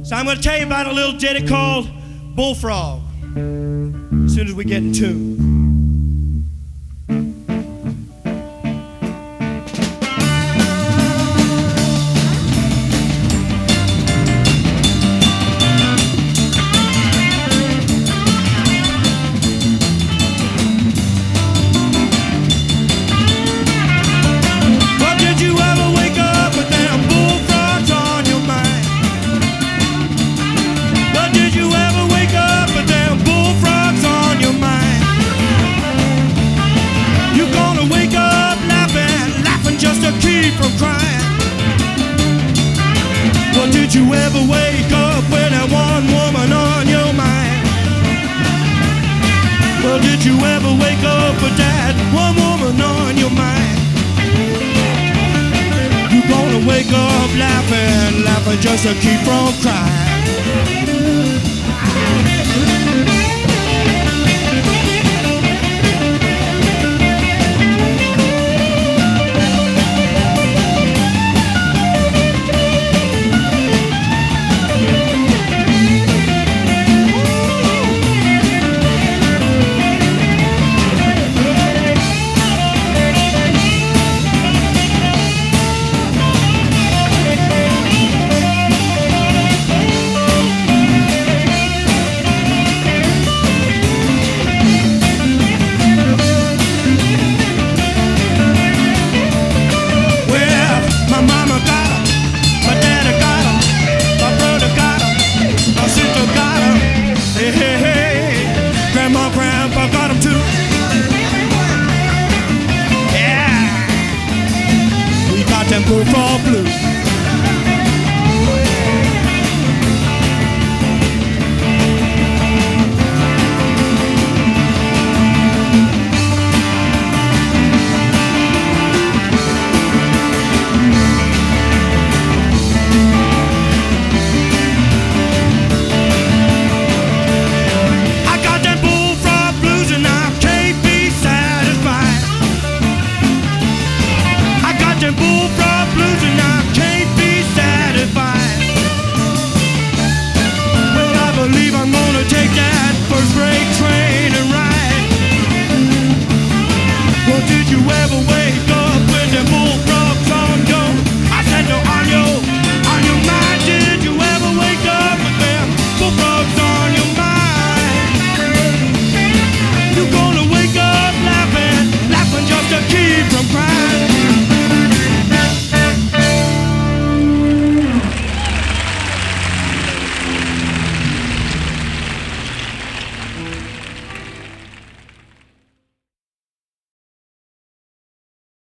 So I'm going to tell you about a little ditty called Bullfrog as soon as we get in tune. From crying. Well, did you ever wake up with that one woman on your mind? Well, did you ever wake up with that one woman on your mind? You're gonna wake up laughing, laughing just to keep from crying.